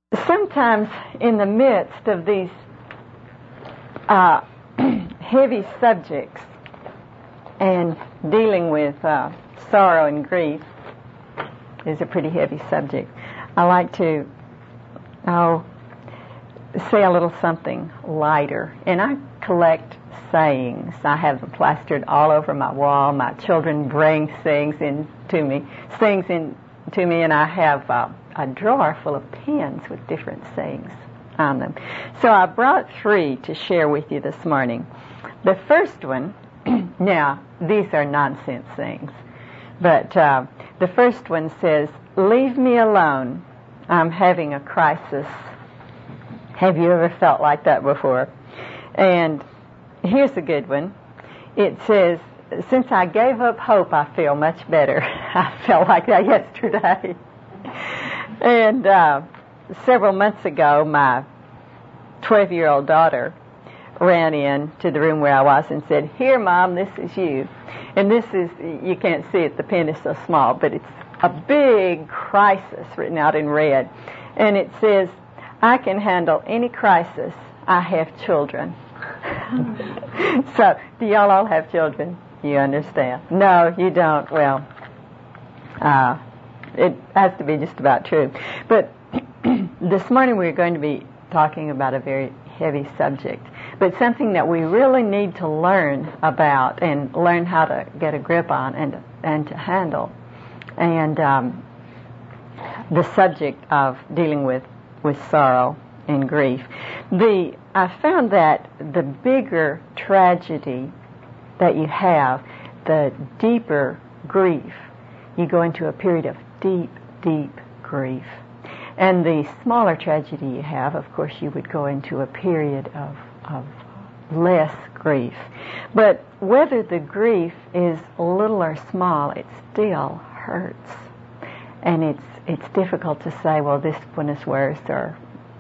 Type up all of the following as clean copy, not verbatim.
Sometimes in the midst of these heavy subjects and dealing with sorrow and grief is a pretty heavy subject, I like to say a little something lighter. And I collect sayings. I have them plastered all over my wall. My children bring sayings into me, and I have a drawer full of pens with different sayings on them. So I brought 3 to share with you this morning. The first one, now these are nonsense sayings, but the first one says, "Leave me alone. I'm having a crisis." Have you ever felt like that before? And here's a good one. It says, "Since I gave up hope, I feel much better." I felt like that yesterday. And several months ago, my 12-year-old daughter ran into the room where I was and said, "Here, Mom, this is you." And this is, you can't see it, the pen is so small, but it's a big crisis written out in red. And it says, "I can handle any crisis. I have children." So, do y'all all have children? You understand? No, you don't. Well, it has to be just about true. But this morning we're going to be talking about a very heavy subject, but something that we really need to learn about and learn how to get a grip on and to handle. And the subject of dealing with sorrow and grief. I found that the bigger tragedy that you have, the deeper grief. You go into a period of deep, deep grief. And the smaller tragedy you have, of course, you would go into a period of less grief. But whether the grief is little or small, it still hurts. And it's difficult to say, well, this one is worse, or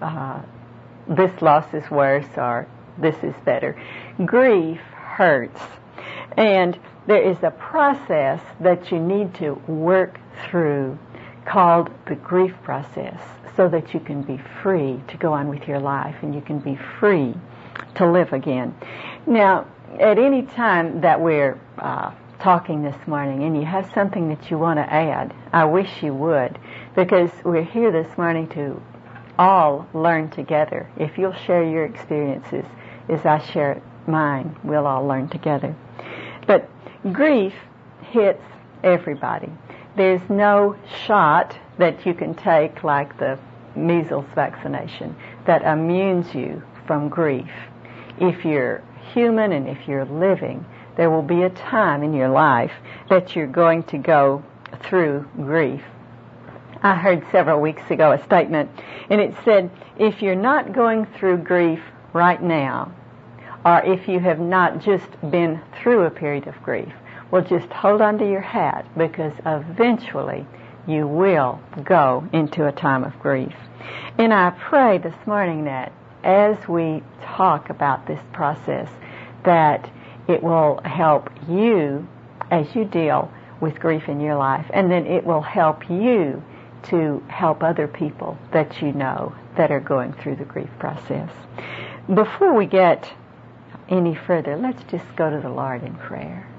this loss is worse, or this is better. Grief hurts. And there is a process that you need to work through called the grief process, so that you can be free to go on with your life and you can be free to live again. Now, at any time that we're talking this morning and you have something that you want to add, I wish you would, because we're here this morning to all learn together. If you'll share your experiences as I share mine, we'll all learn together. But grief hits everybody. There's no shot that you can take, like the measles vaccination, that immunes you from grief. If you're human and if you're living, there will be a time in your life that you're going to go through grief. I heard several weeks ago a statement, and it said, if you're not going through grief right now, or if you have not just been through a period of grief, well, just hold on to your hat, because eventually you will go into a time of grief. And I pray this morning that as we talk about this process, that it will help you as you deal with grief in your life, and then it will help you to help other people that you know that are going through the grief process. Before we get any further, let's just go to the Lord in prayer.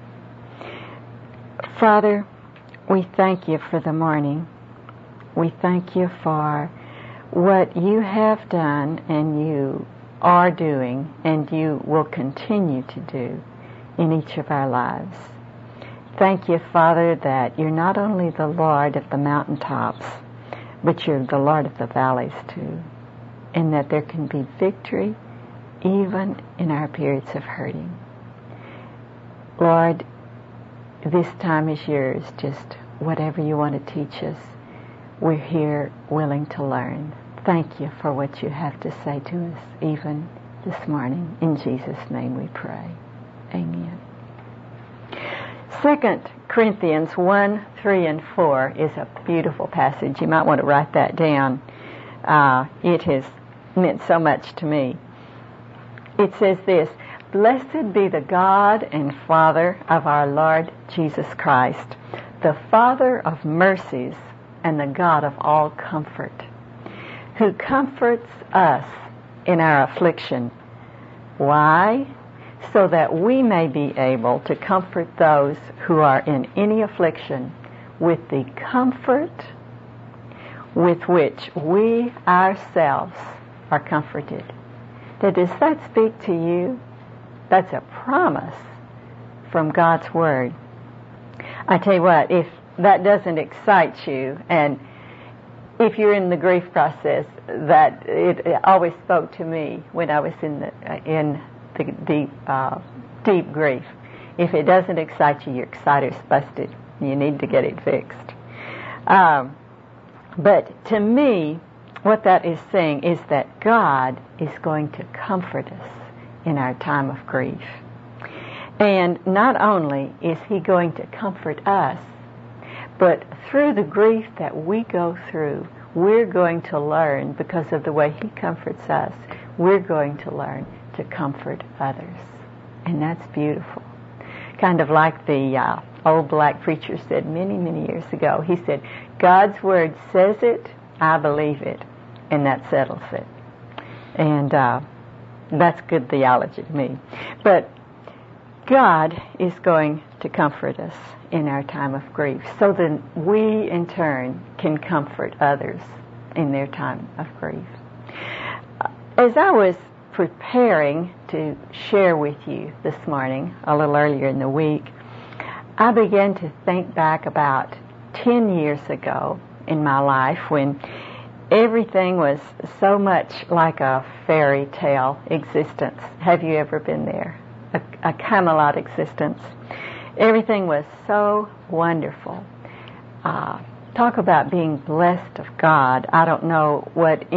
Father, we thank you for the morning. We thank you for what you have done and you are doing and you will continue to do in each of our lives. Thank you, Father, that you're not only the Lord of the mountaintops, but you're the Lord of the valleys too, and that there can be victory even in our periods of hurting. Lord, this time is yours. Just whatever you want to teach us, we're here willing to learn. Thank you for what you have to say to us even this morning. In Jesus' name we pray. Amen. 2 Corinthians 1, 3, and 4 is a beautiful passage. You might want to write that down. It has meant so much to me. It says this, "Blessed be the God and Father of our Lord Jesus Christ, the Father of mercies and the God of all comfort, who comforts us in our affliction. Why? So that we may be able to comfort those who are in any affliction with the comfort with which we ourselves are comforted. Now, does that speak to you? That's a promise from God's Word. I tell you what, if that doesn't excite you, and if you're in the grief process, that it always spoke to me when I was in the deep grief. If it doesn't excite you, your exciter's busted. You need to get it fixed. But to me, what that is saying is that God is going to comfort us in our time of grief. And not only is He going to comfort us, but through the grief that we go through, we're going to learn, because of the way He comforts us, we're going to learn to comfort others. And that's beautiful. Kind of like the old black preacher said many, many years ago. He said, God's Word says it, I believe it, and that settles it. And that's good theology to me. But God is going to comfort us in our time of grief, so that we in turn can comfort others in their time of grief. As I was preparing to share with you this morning, a little earlier in the week, I began to think back about 10 years ago in my life when everything was so much like a fairy tale existence. Have you ever been there? A Camelot existence. Everything was so wonderful. Talk about being blessed of God. I don't know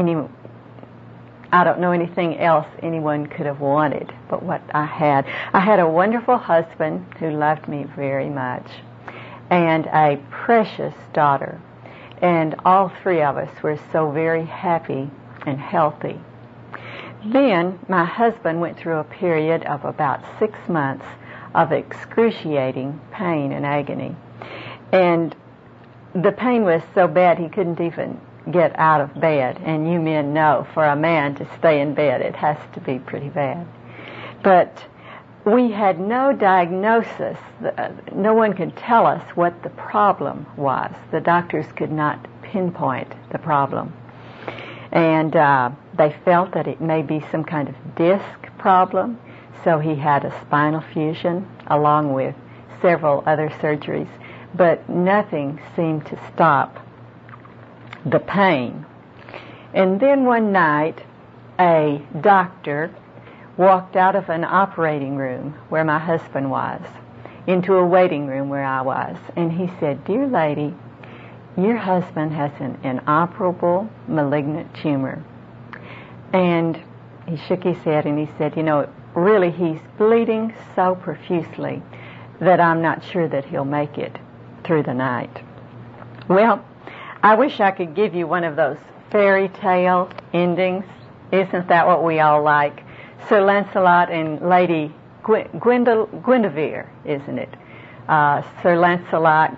anything else anyone could have wanted but what I had. I had a wonderful husband who loved me very much, and a precious daughter. And all three of us were so very happy and healthy. Then my husband went through a period of about 6 months of excruciating pain and agony. And the pain was so bad he couldn't even get out of bed. And you men know, for a man to stay in bed, it has to be pretty bad. But we had no diagnosis. No one could tell us what the problem was. The doctors could not pinpoint the problem. And they felt that it may be some kind of disc problem, so he had a spinal fusion along with several other surgeries, but nothing seemed to stop the pain. And then one night, a doctor walked out of an operating room where my husband was into a waiting room where I was, and he said, "Dear lady, your husband has an inoperable malignant tumor." And he shook his head and he said, really he's bleeding so profusely that I'm not sure that he'll make it through the night. Well, I wish I could give you one of those fairy tale endings. Isn't that what we all like? Sir Lancelot and Lady Guinevere, isn't it? Sir Lancelot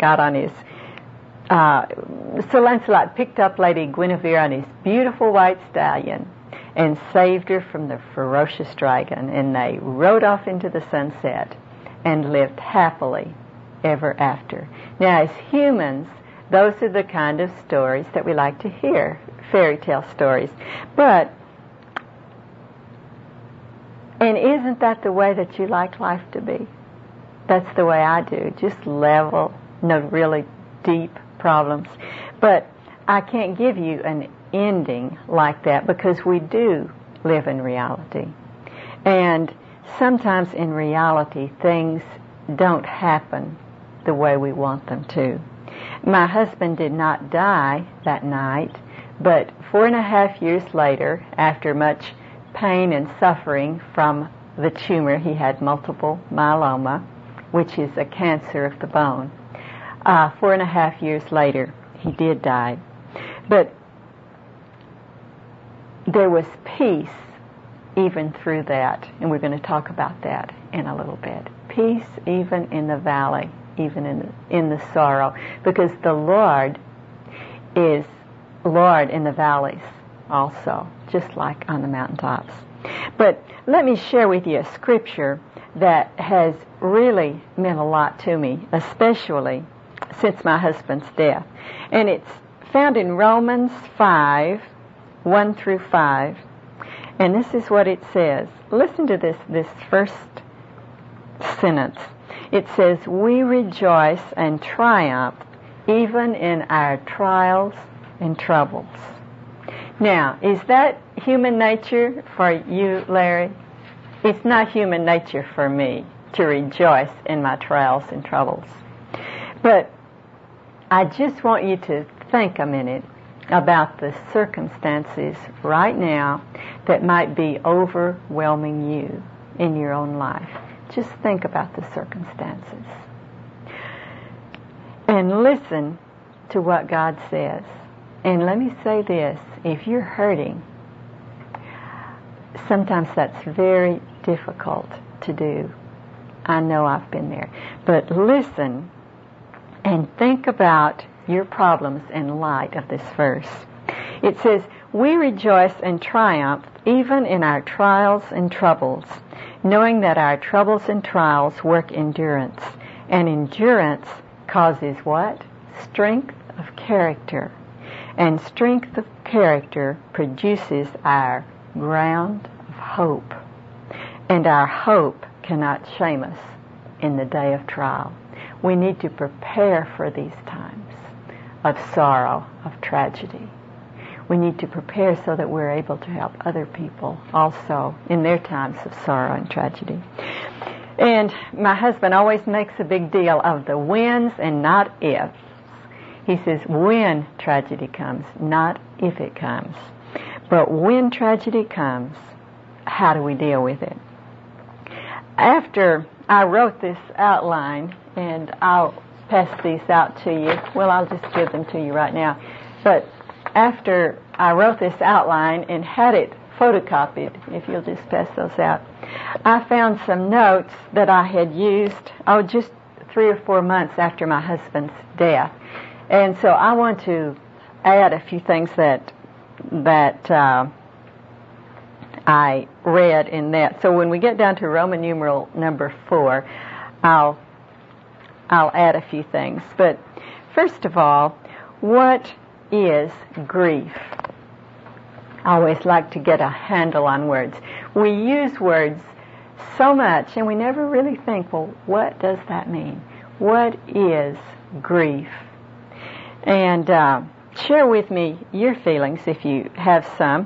picked up Lady Guinevere on his beautiful white stallion and saved her from the ferocious dragon, and they rode off into the sunset and lived happily ever after. Now, as humans, those are the kind of stories that we like to hear, fairy tale stories. And isn't that the way that you like life to be? That's the way I do, just level, no really deep problems. But I can't give you an ending like that, because we do live in reality. And sometimes in reality, things don't happen the way we want them to. My husband did not die that night, but 4.5 years later, after much pain and suffering from the tumor, he had multiple myeloma, which is a cancer of the bone. 4.5 years later, he did die. But there was peace even through that, and we're going to talk about that in a little bit. Peace even in the valley, even in the sorrow, because the Lord is Lord in the valleys also, just like on the mountaintops. But let me share with you a scripture that has really meant a lot to me, especially since my husband's death. And it's found in Romans 5, 1 through 5. And this is what it says. Listen to this first sentence. It says, "We rejoice and triumph even in our trials and troubles." Now, is that human nature for you, Larry? It's not human nature for me to rejoice in my trials and troubles. But I just want you to think a minute about the circumstances right now that might be overwhelming you in your own life. Just think about the circumstances. And listen to what God says. And let me say this, if you're hurting, sometimes that's very difficult to do. I know I've been there. But listen and think about your problems in light of this verse. It says, "We rejoice and triumph even in our trials and troubles, knowing that our troubles and trials work endurance, and endurance causes what? Strength of character. And strength of character produces our ground of hope. And our hope cannot shame us in the day of trial." We need to prepare for these times of sorrow, of tragedy. We need to prepare so that we're able to help other people also in their times of sorrow and tragedy. And my husband always makes a big deal of the whens and not ifs. He says when tragedy comes, not if it comes. But when tragedy comes, how do we deal with it? After I wrote this outline, and I'll pass these out to you. Well, I'll just give them to you right now. But after I wrote this outline and had it photocopied, if you'll just pass those out, I found some notes that I had used, just 3 or 4 months after my husband's death. And so I want to add a few things that I read in that. So when we get down to Roman numeral number 4, I'll add a few things. But first of all, what is grief? I always like to get a handle on words. We use words so much, and we never really think, well, what does that mean? What is grief? And share with me your feelings if you have some.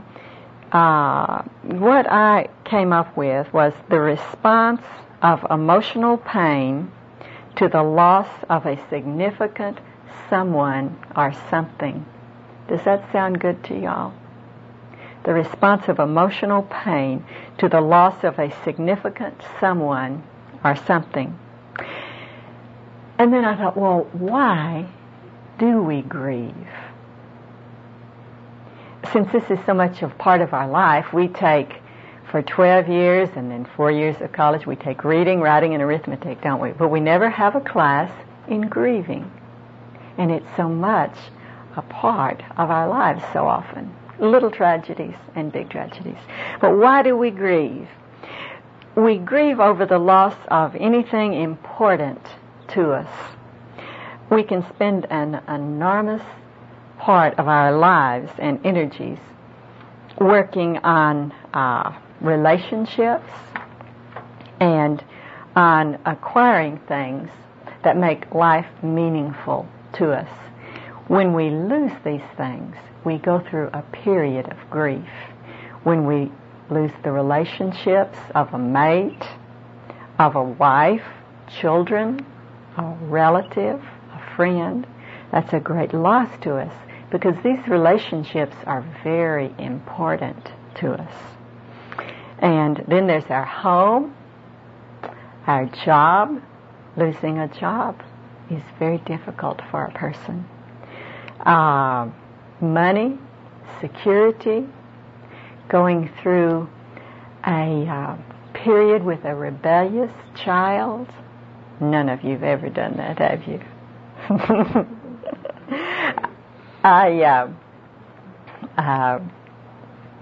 What I came up with was the response of emotional pain to the loss of a significant someone or something. Does that sound good to y'all? The response of emotional pain to the loss of a significant someone or something. And then I thought, well, why do we grieve? Since this is so much of part of our life, we take, for 12 years and then 4 years of college, we take reading, writing, and arithmetic, don't we? But we never have a class in grieving. And it's so much a part of our lives so often. Little tragedies and big tragedies. But why do we grieve? We grieve over the loss of anything important to us. We can spend an enormous part of our lives and energies working on relationships and on acquiring things that make life meaningful to us. When we lose these things, we go through a period of grief. When we lose the relationships of a mate, of a wife, children, a relative, a friend, that's a great loss to us because these relationships are very important to us. And then there's our home, our job. Losing a job is very difficult for a person. Money, security, going through a period with a rebellious child. None of you have ever done that, have you?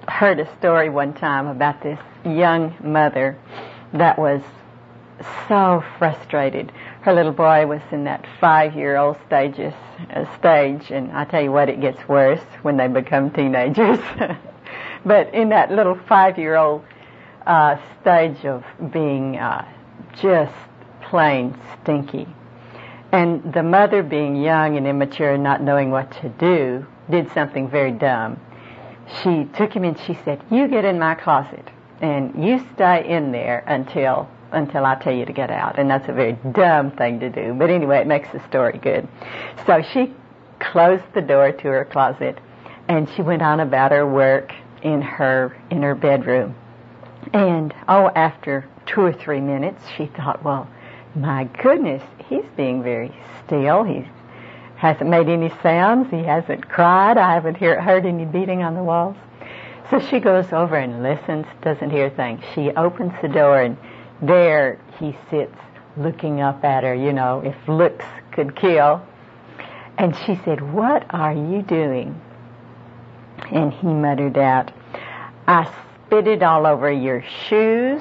heard a story one time about this young mother that was so frustrated. Her little boy was in that 5-year-old stage, and I tell you what, it gets worse when they become teenagers. But in that little 5-year-old stage of being just plain stinky. And the mother, being young and immature and not knowing what to do, did something very dumb. She took him and she said, "You get in my closet and you stay in there until I tell you to get out." And that's a very dumb thing to do. But anyway, it makes the story good. So she closed the door to her closet and she went on about her work in her bedroom. And after 2 or 3 minutes, she thought, well, my goodness, he's being very still. He hasn't made any sounds. He hasn't cried. I haven't heard any beating on the walls. So she goes over and listens, doesn't hear a thing. She opens the door, and there he sits looking up at her, if looks could kill. And she said, "What are you doing?" And he muttered out, "I spit it all over your shoes.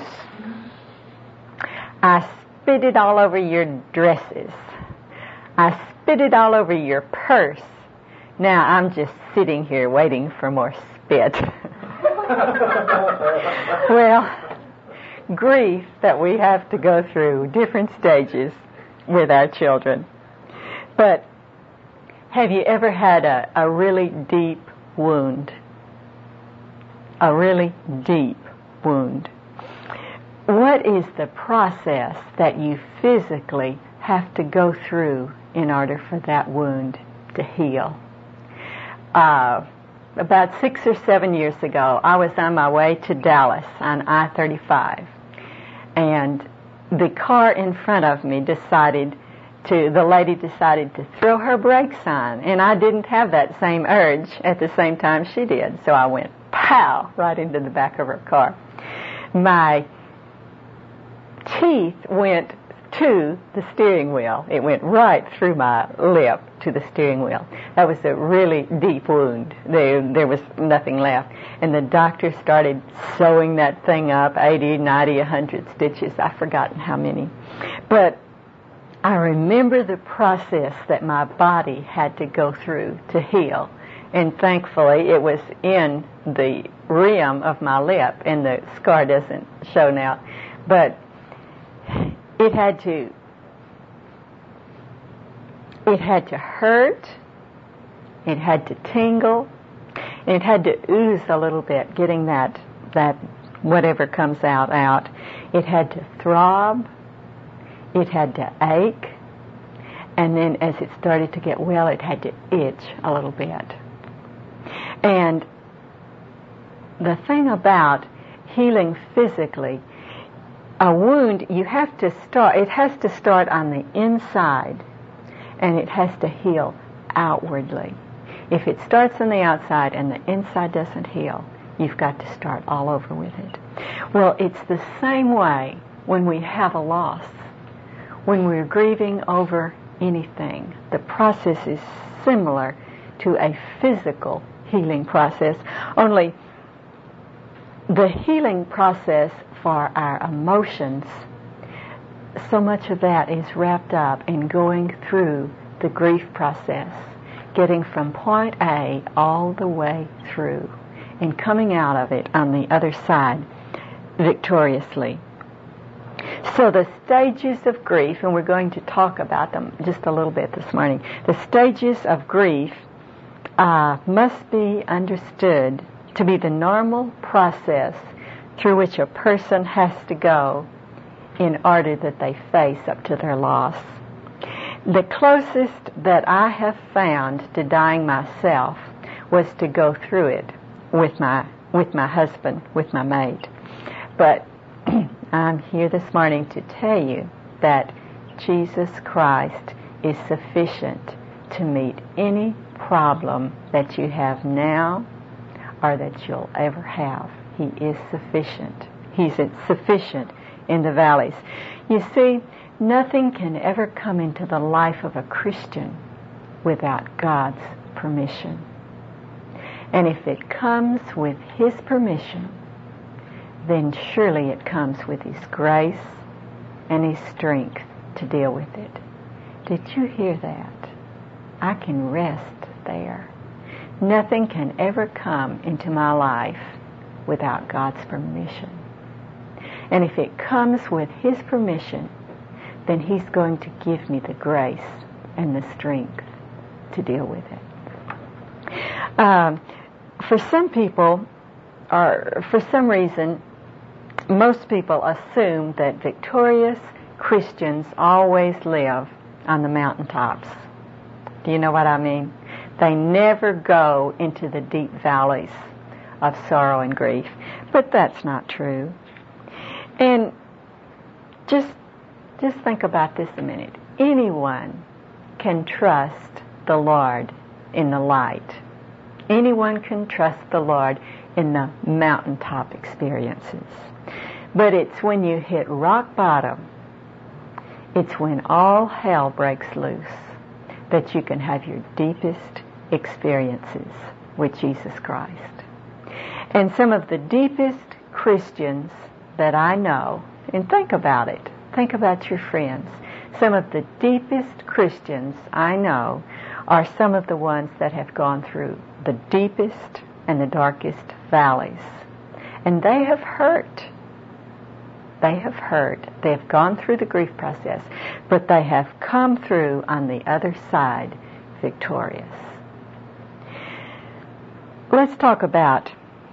I spit it all over your dresses. I spit it all over your purse. Now I'm just sitting here waiting for more spit." Well, grief that we have to go through, different stages with our children. But have you ever had a really deep wound? A really deep wound. What is the process that you physically have to go through in order for that wound to heal? About 6 or 7 years ago, I was on my way to Dallas on I-35, and the car in front of me the lady decided to throw her brakes on, and I didn't have that same urge at the same time she did, so I went pow right into the back of her car. My teeth went to the steering wheel. It went right through my lip to the steering wheel. That was a really deep wound. There was nothing left. And the doctor started sewing that thing up, 80, 90, 100 stitches. I've forgotten how many. But I remember the process that my body had to go through to heal. And thankfully, it was in the rim of my lip, and the scar doesn't show now. But it had to hurt, it had to tingle, and it had to ooze a little bit, getting that whatever comes out. It had to throb, it had to ache, and then as it started to get well, it had to itch a little bit. And the thing about healing physically, a wound, it has to start on the inside, and it has to heal outwardly. If it starts on the outside and the inside doesn't heal, you've got to start all over with it. Well, it's the same way when we have a loss. When we're grieving over anything, the process is similar to a physical healing process, only the healing process for our emotions, so much of that is wrapped up in going through the grief process, getting from point A all the way through, and coming out of it on the other side victoriously. So the stages of grief, and we're going to talk about them just a little bit this morning. The stages of grief must be understood to be the normal process through which a person has to go in order that they face up to their loss. The closest that I have found to dying myself was to go through it with my husband, with my mate. But I'm here this morning to tell you that Jesus Christ is sufficient to meet any problem that you have now or that you'll ever have. He is sufficient. He's sufficient in the valleys. You see, nothing can ever come into the life of a Christian without God's permission. And if it comes with His permission, then surely it comes with His grace and His strength to deal with it. Did you hear that? I can rest there. Nothing can ever come into my life without God's permission. And if it comes with His permission, then He's going to give me the grace and the strength to deal with it. For some people, or for some reason, most people assume that victorious Christians always live on the mountaintops. Do you know what I mean? They never go into the deep valleys of sorrow and grief. But that's not true. And just think about this a minute. Anyone can trust the Lord in the light. Anyone can trust the Lord in the mountaintop experiences. But it's when you hit rock bottom, it's when all hell breaks loose, that you can have your deepest experiences with Jesus Christ. And some of the deepest Christians that I know, and think about it, think about your friends, some of the deepest Christians I know are some of the ones that have gone through the deepest and the darkest valleys. And they have hurt. They have hurt. They have gone through the grief process, but they have come through on the other side victorious. Let's talk about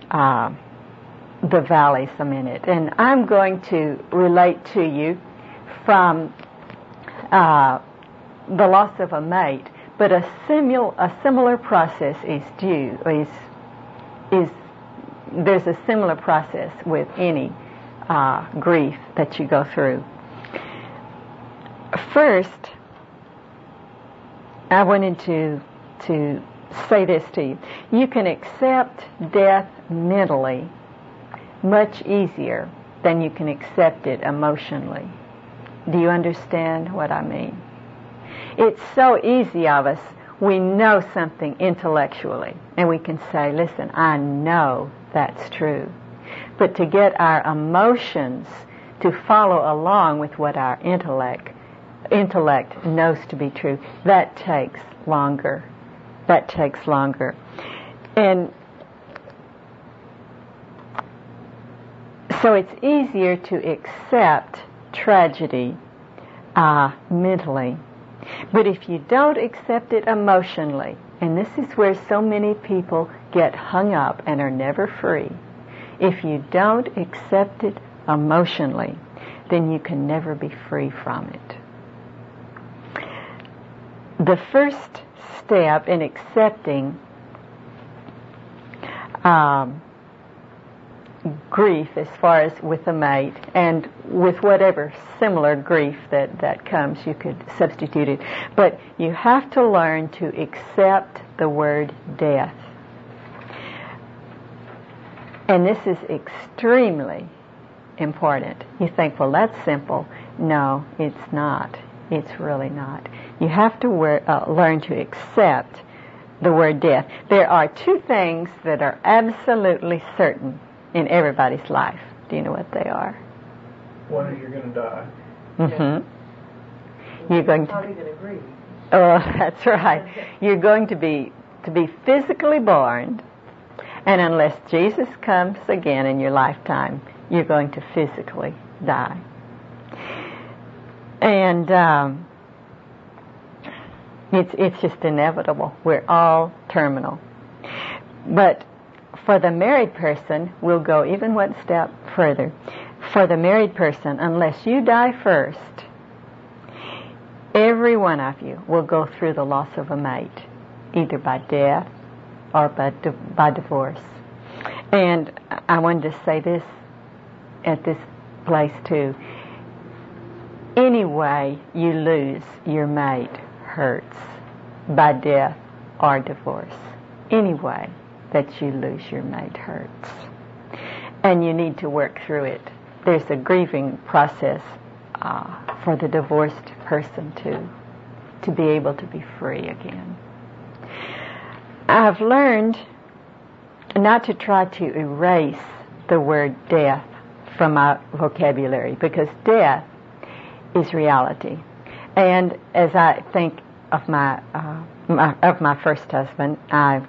the valleys a minute. And I'm going to relate to you from the loss of a mate, but a similar process is there's a similar process with any grief that you go through. First, I wanted to say this to you. You can accept death mentally much easier than you can accept it emotionally. Do you understand what I mean? It's so easy of us. We know something intellectually, and we can say, listen, I know that's true. But to get our emotions to follow along with what our intellect knows to be true, that takes longer. That takes longer. And so it's easier to accept tragedy mentally. But if you don't accept it emotionally, and this is where so many people get hung up and are never free, if you don't accept it emotionally, then you can never be free from it. The first step in accepting grief, as far as with a mate, and with whatever similar grief that comes, you could substitute it. But you have to learn to accept the word death. And this is extremely important. You think, well, that's simple. No, it's not. It's really not. You have to learn to accept the word death. There are two things that are absolutely certain in everybody's life. Do you know what they are? One is you're going to die. Mm-hmm. You're going to. How are you going to grieve? Oh, that's right. You're going to be physically born, and unless Jesus comes again in your lifetime, you're going to physically die. And it's just inevitable. We're all terminal. But for the married person, we'll go even one step further. For the married person, unless you die first, every one of you will go through the loss of a mate, either by death or by divorce. And I wanted to say this at this place too. Any way you lose your mate hurts, by death or divorce. Any way that you lose your mate hurts. And you need to work through it. There's a grieving process for the divorced person to be able to be free again. I've learned not to try to erase the word death from my vocabulary, because death is reality. And as I think of my first husband, I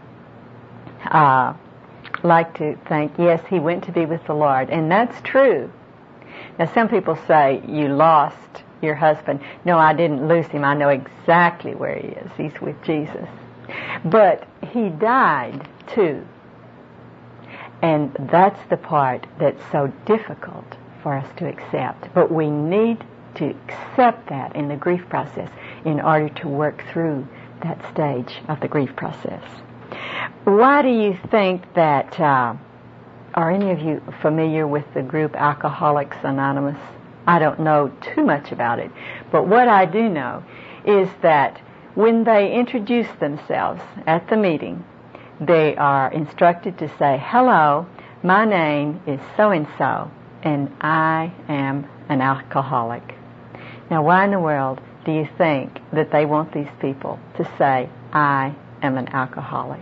like to think, yes, he went to be with the Lord, and that's true. Now, some people say, you lost your husband. No, I didn't lose him. I know exactly where he is. He's with Jesus. But he died, too. And that's the part that's so difficult for us to accept. But we need to accept that in the grief process in order to work through that stage of the grief process. Why do you think that, are any of you familiar with the group Alcoholics Anonymous? I don't know too much about it, but what I do know is that when they introduce themselves at the meeting, they are instructed to say, hello, my name is so-and-so, and I am an alcoholic. Now, why in the world do you think that they want these people to say, I am an alcoholic?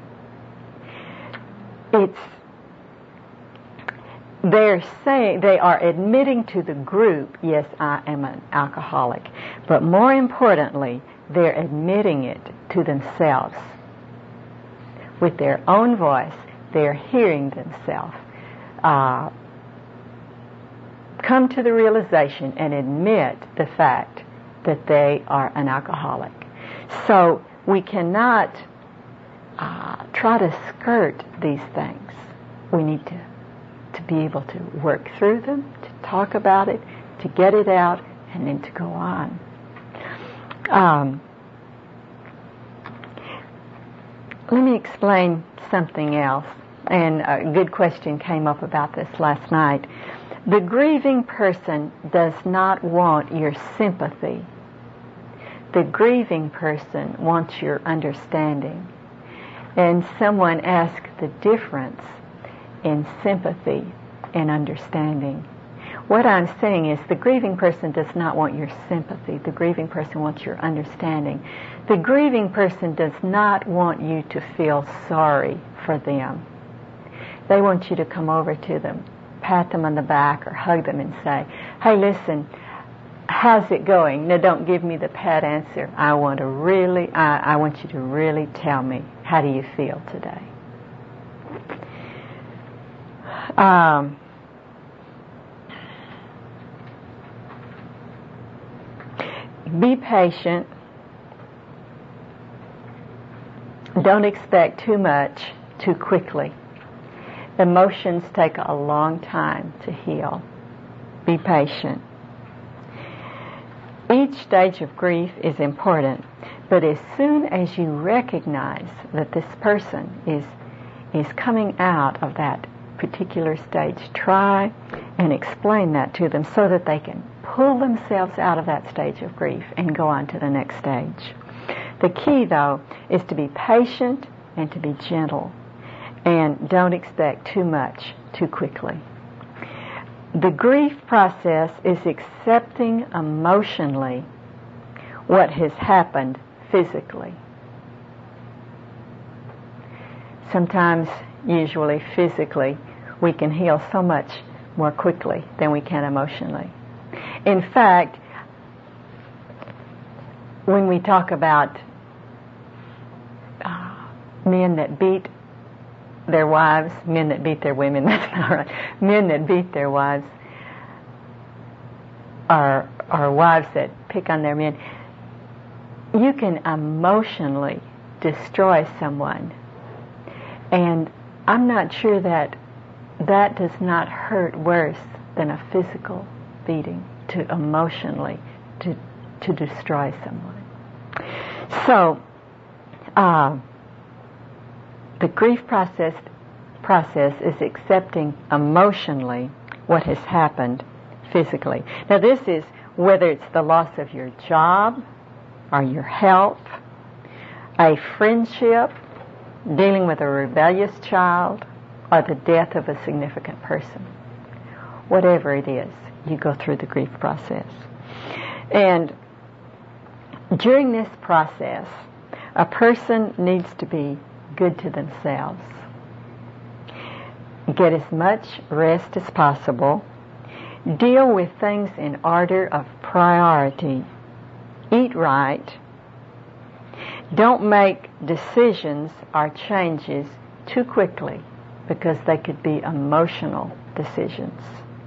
They're saying, they are admitting to the group, yes, I am an alcoholic. But more importantly, they're admitting it to themselves. With their own voice, they're hearing themselves come to the realization and admit the fact that they are an alcoholic. So we cannot try to skirt these things. We need to be able to work through them, to talk about it, to get it out, and then to go on. Let me explain something else. And a good question came up about this last night. The grieving person does not want your sympathy. The grieving person wants your understanding. And someone asked the difference in sympathy and understanding. What I'm saying is the grieving person does not want your sympathy. The grieving person wants your understanding. The grieving person does not want you to feel sorry for them. They want you to come over to them, pat them on the back or hug them and say, hey, listen, how's it going? Now, don't give me the pat answer. I want you to really tell me, how do you feel today? Be patient. Don't expect too much too quickly. Emotions take a long time to heal. Be patient. Each stage of grief is important, but as soon as you recognize that this person is coming out of that particular stage, try and explain that to them so that they can pull themselves out of that stage of grief and go on to the next stage. The key, though, is to be patient and to be gentle, and don't expect too much too quickly. The grief process is accepting emotionally what has happened physically. Sometimes, usually physically, we can heal so much more quickly than we can emotionally. In fact, when we talk about men that beat their wives, men that beat their women, that's not right. Men that beat their wives or wives that pick on their men, you can emotionally destroy someone. And I'm not sure that does not hurt worse than a physical beating, to emotionally to destroy someone. So the grief process is accepting emotionally what has happened physically. Now, this is whether it's the loss of your job or your health, a friendship, dealing with a rebellious child, or the death of a significant person. Whatever it is, you go through the grief process. And during this process, a person needs to be good to themselves. get as much rest as possible, deal with things in order of priority, eat right, don't make decisions or changes too quickly because they could be emotional decisions,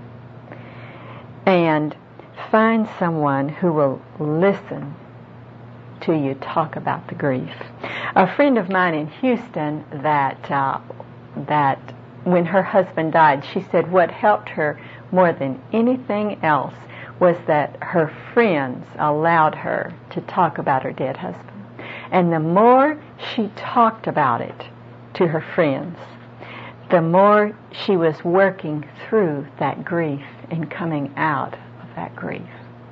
and find someone who will listen to you talk about the grief. A friend of mine in Houston that when her husband died, she said what helped her more than anything else was that her friends allowed her to talk about her dead husband. And the more she talked about it to her friends, the more she was working through that grief and coming out of that grief.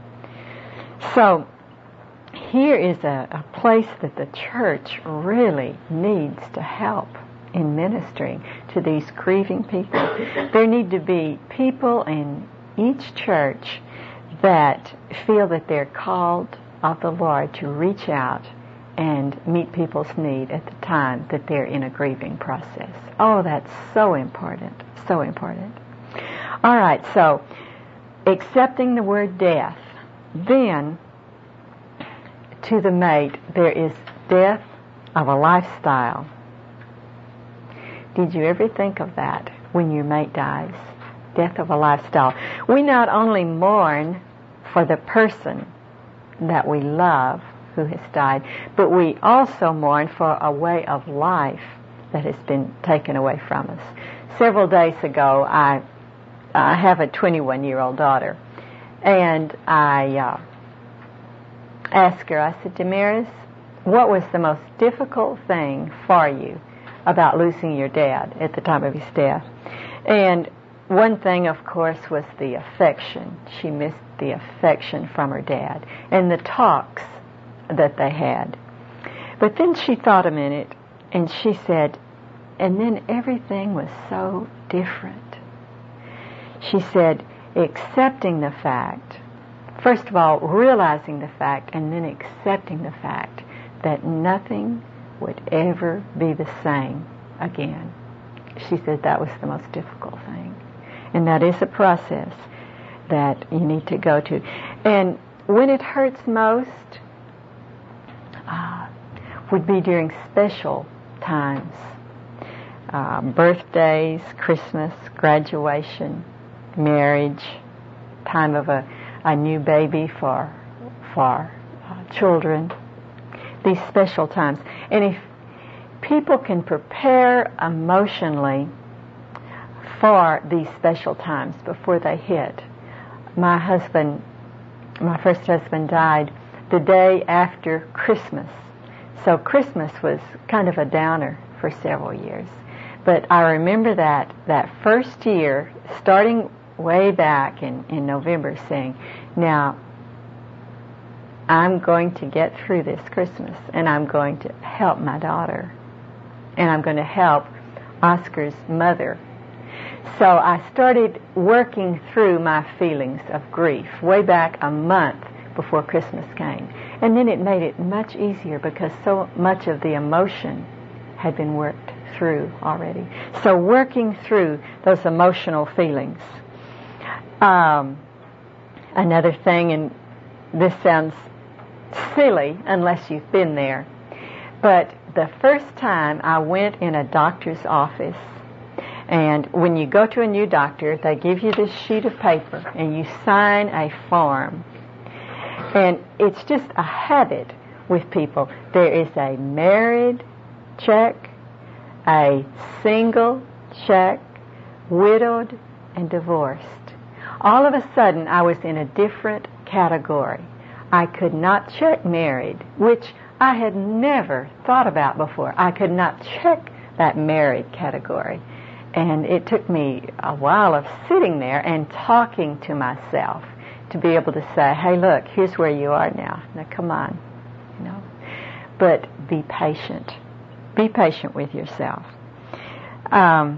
So here is a place that the church really needs to help in ministering to these grieving people. There need to be people in each church that feel that they're called of the Lord to reach out and meet people's need at the time that they're in a grieving process. Oh, that's so important, so important. All right, so accepting the word death. Then, to the mate, there is death of a lifestyle. Did you ever think of that when your mate dies? Death of a lifestyle. We not only mourn for the person that we love who has died, but we also mourn for a way of life that has been taken away from us. Several days ago, I have a 21-year-old daughter, and I asked her, I said, Damaris, what was the most difficult thing for you about losing your dad at the time of his death? And one thing, of course, was the affection. She missed the affection from her dad and the talks that they had. But then she thought a minute, and she said, and then everything was so different. She said, accepting the fact, first of all, realizing the fact, and then accepting the fact that nothing would ever be the same again. She said that was the most difficult thing. And that is a process that you need to go to. And when it hurts most would be during special times. Birthdays, Christmas, graduation, marriage, time of a new baby for children. These special times. And if people can prepare emotionally for these special times before they hit. My first husband died the day after Christmas. So Christmas was kind of a downer for several years. But I remember that first year, starting way back in November, saying, now, I'm going to get through this Christmas, and I'm going to help my daughter, and I'm going to help Oscar's mother. So I started working through my feelings of grief way back a month before Christmas came. And then it made it much easier because so much of the emotion had been worked through already. So working through those emotional feelings. Another thing, and this sounds silly unless you've been there, but the first time I went in a doctor's office, and when you go to a new doctor, they give you this sheet of paper and you sign a form. And it's just a habit with people. There is a married check, a single check, widowed, and divorced. All of a sudden, I was in a different category. I could not check married, which I had never thought about before. I could not check that married category. And it took me a while of sitting there and talking to myself to be able to say, hey, look, here's where you are now. Now, come on. You know. But be patient. Be patient with yourself. And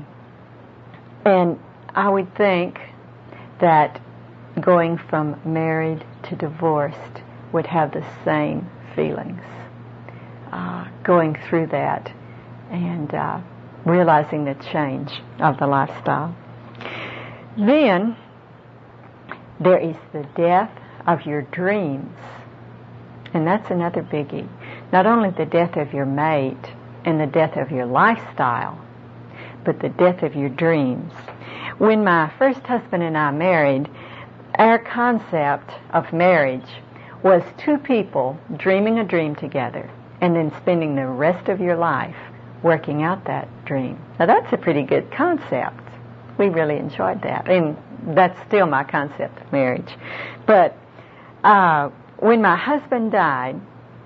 I would think that going from married to divorced would have the same feelings. Going through that and realizing the change of the lifestyle. Then there is the death of your dreams. And that's another biggie. Not only the death of your mate and the death of your lifestyle, but the death of your dreams. When my first husband and I married, our concept of marriage was two people dreaming a dream together and then spending the rest of your life working out that dream. Now that's a pretty good concept. We really enjoyed that. And that's still my concept of marriage. But when my husband died,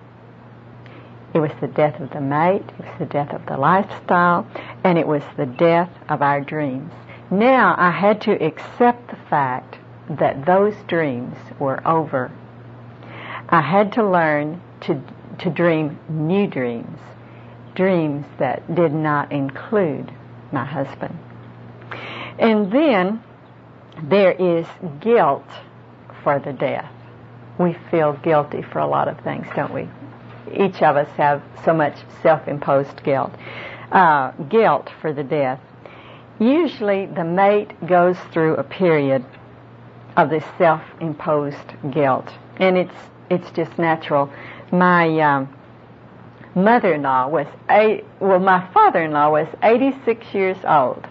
it was the death of the mate, it was the death of the lifestyle, and it was the death of our dreams. Now I had to accept the fact that those dreams were over. I had to learn to dream new dreams, dreams that did not include my husband. And then there is guilt for the death. We feel guilty for a lot of things, don't we? Each of us have so much self-imposed guilt. Guilt for the death. Usually the mate goes through a period of this self-imposed guilt. And it's just natural. My mother-in-law was my father-in-law was 86 years old.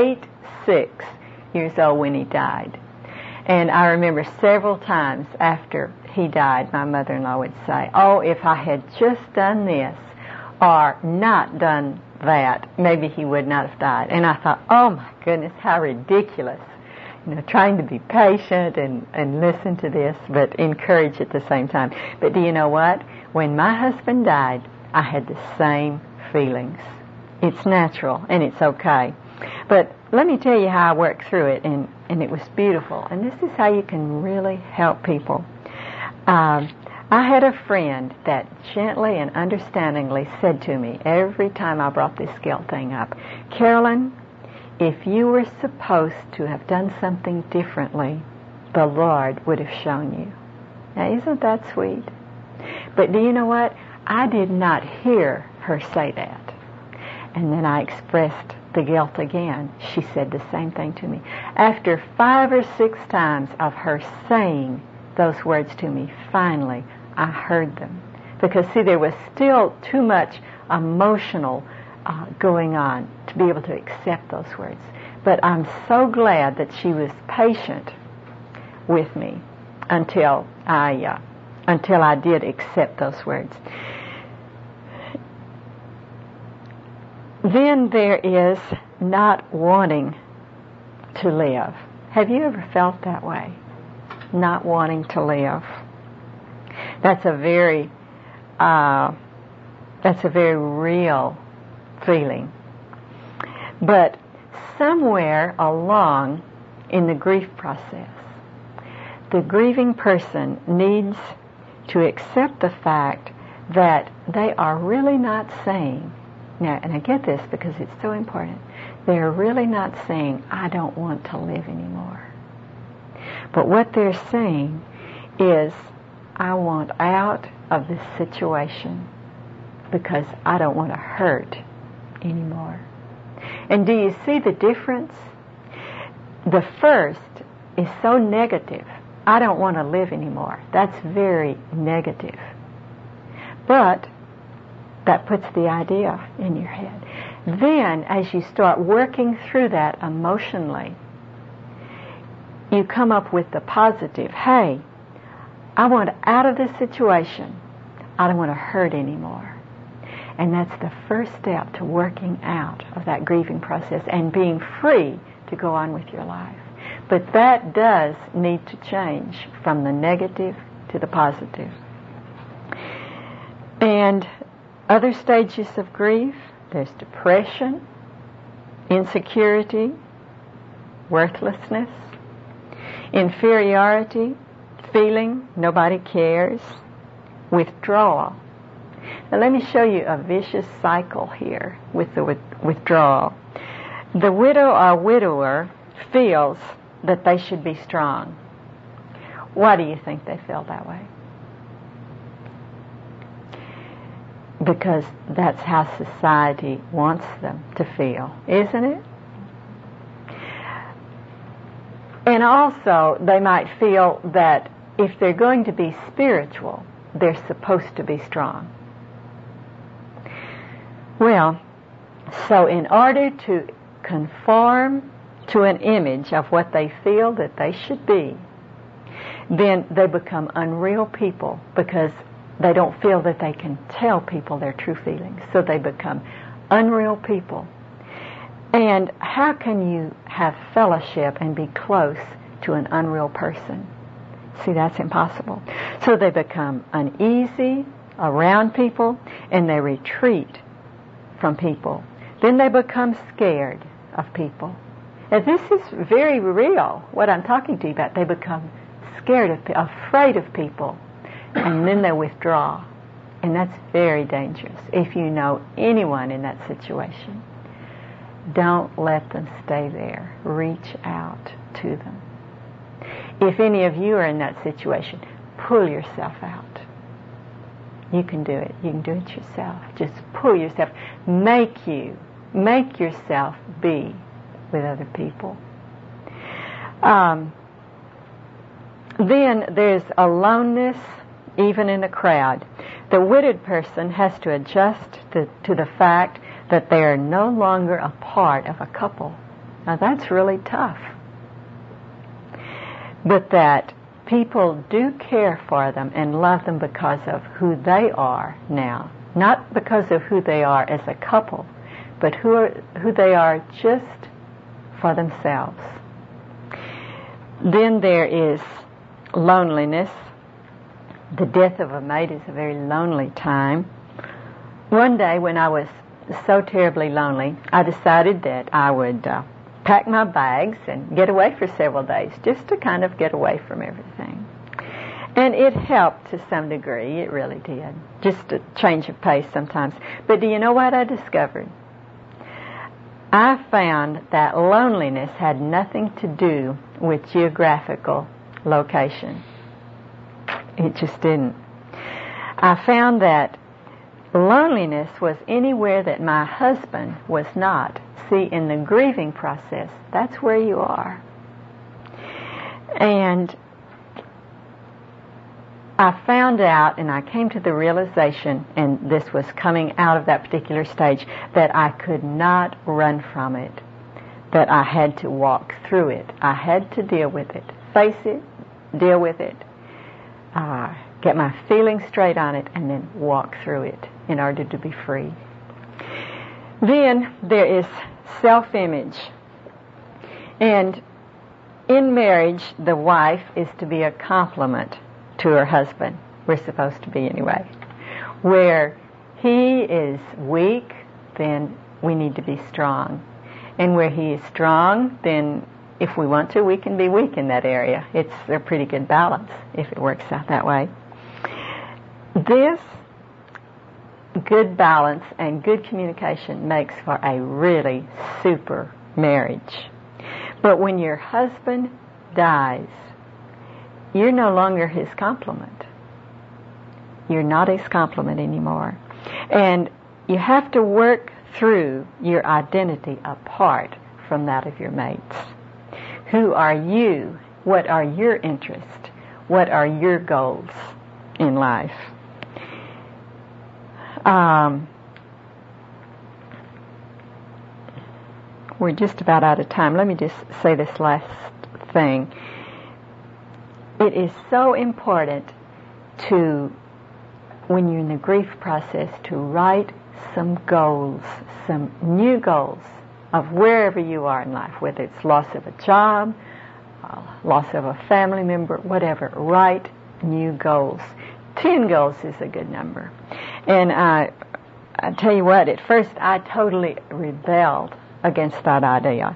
86 years old when he died. And I remember several times after he died, my mother-in-law would say, "Oh, if I had just done this or not done that, maybe he would not have died." And I thought, oh my goodness, how ridiculous. Trying to be patient and listen to this, but encourage at the same time. But do you know what? When my husband died, I had the same feelings. It's natural, and it's okay. But let me tell you how I worked through it, and it was beautiful. And this is how you can really help people. I had a friend that gently and understandingly said to me every time I brought this guilt thing up, "Carolyn, if you were supposed to have done something differently, the Lord would have shown you." Now, isn't that sweet? But do you know what? I did not hear her say that. And then I expressed the guilt again. She said the same thing to me. After 5 or 6 times of her saying those words to me, finally I heard them. Because, see, there was still too much emotional going on to be able to accept those words. But I'm so glad that she was patient with me until I did accept those words. Then there is not wanting to live. Have you ever felt that way? Not wanting to live. That's a very real feeling. But somewhere along in the grief process, the grieving person needs to accept the fact that they are really not saying, now, and I get this because it's so important, they're really not saying, "I don't want to live anymore." But what they're saying is, "I want out of this situation because I don't want to hurt anymore." And do you see the difference? The first is so negative. "I don't want to live anymore." That's very negative. But that puts the idea in your head. Then, as you start working through that emotionally, you come up with the positive. "Hey, I want out of this situation. I don't want to hurt anymore." And that's the first step to working out of that grieving process and being free to go on with your life. But that does need to change from the negative to the positive. And other stages of grief, there's depression, insecurity, worthlessness, inferiority, feeling nobody cares, withdrawal. Now let me show you a vicious cycle here with the withdrawal. The widow or widower feels that they should be strong. Why do you think they feel that way? because that's how society wants them to feel, isn't it? And also, they might feel that if they're going to be spiritual, they're supposed to be strong. Well, so in order to conform to an image of what they feel that they should be, then they become unreal people because they don't feel that they can tell people their true feelings. So they become unreal people. And how can you have fellowship and be close to an unreal person? See, that's impossible. So they become uneasy around people and they retreat from people. Then they become scared of people. And this is very real, what I'm talking to you about. They become scared of people, afraid of people, and then they withdraw. And that's very dangerous. If you know anyone in that situation, don't let them stay there. Reach out to them. If any of you are in that situation, pull yourself out. You can do it. You can do it yourself. Just pull yourself. Make yourself be with other people. Then there's aloneness, even in a crowd. The widowed person has to adjust to the fact that they are no longer a part of a couple. Now that's really tough. But that people do care for them and love them because of who they are now. Not because of who they are as a couple, but who they are just for themselves. Then there is loneliness. The death of a mate is a very lonely time. One day when I was so terribly lonely, I decided that I would pack my bags and get away for several days, just to kind of get away from everything. And it helped to some degree, it really did. Just a change of pace sometimes. But do you know what I discovered? I found that loneliness had nothing to do with geographical location. It just didn't. I found that loneliness was anywhere that my husband was not. See, in the grieving process, that's where you are. And I found out, and I came to the realization, and this was coming out of that particular stage, that I could not run from it, that I had to walk through it. I had to deal with it, face it, deal with it, get my feelings straight on it, and then walk through it in order to be free. Then there is self-image. And in marriage, the wife is to be a complement to her husband. We're supposed to be anyway. Where he is weak, then we need to be strong. And where he is strong, then if we want to, we can be weak in that area. It's a pretty good balance if it works out that way. This good balance and good communication makes for a really super marriage. But when your husband dies, you're no longer his complement. You're not his complement anymore. And you have to work through your identity apart from that of your mates. Who are you? What are your interests? What are your goals in life? We're just about out of time. Let me just say this last thing. It is so important to, when you're in the grief process, to write some goals, some new goals of wherever you are in life, whether it's loss of a job, loss of a family member, whatever. Write new goals. 10 goals is a good number. And I tell you what, at first I totally rebelled against that idea.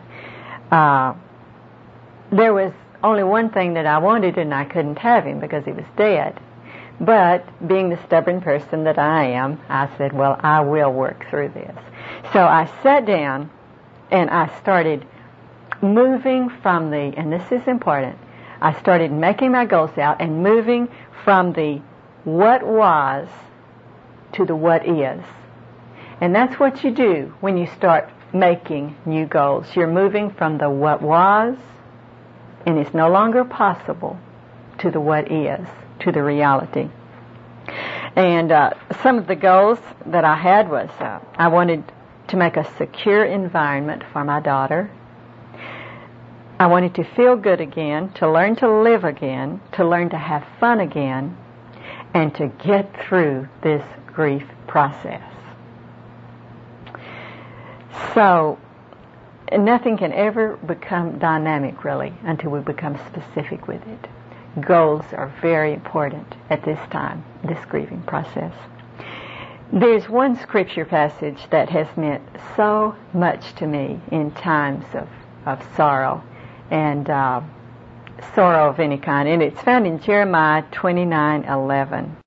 There was only one thing that I wanted, and I couldn't have him because he was dead. But being the stubborn person that I am, I said, well, I will work through this. So I sat down and I started moving from the, and this is important, I started making my goals out and moving from the what was to the what is. And that's what you do when you start making new goals. You're moving from the what was, and it's no longer possible, to the what is, to the reality. And some of the goals that I had was I wanted to make a secure environment for my daughter. I wanted to feel good again, to learn to live again, to learn to have fun again, and to get through this grief process. So, nothing can ever become dynamic, really, until we become specific with it. Goals are very important at this time, this grieving process. There's one scripture passage that has meant so much to me in times of sorrow and sorrow of any kind, and it's found in Jeremiah 29:11.